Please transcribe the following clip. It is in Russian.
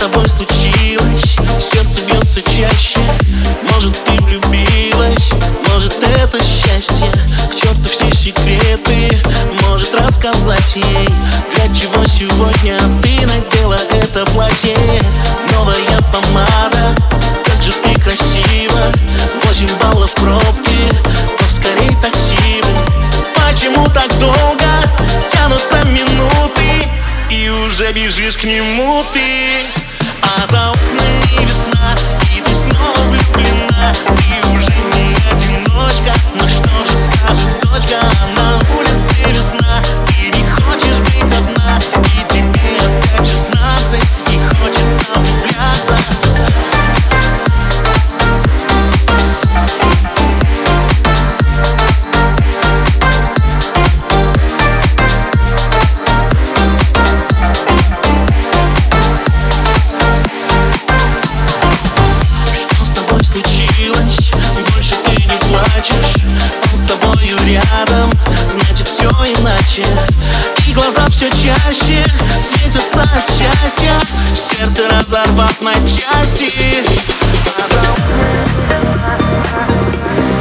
тобой случилось? Сердце бьется чаще. Может, ты влюбилась, может, это счастье. К черту все секреты, может рассказать ей, для чего сегодня ты надела это платье. Новая помада, как же ты красива. 8 баллов пробки, поскорей такси. Почему так долго тянутся минуты, и уже бежишь к нему ты? А за окнами весна, и ты снова влюблена. Ты уже не одиночка, но что же скажет дочка? На улице весна, ты не хочешь быть одна, и тебе опять 16, и хочется влюбляться. Больше ты не плачешь, он с тобою рядом, значит все иначе. И глаза все чаще светятся от счастья, сердце разорвав на части.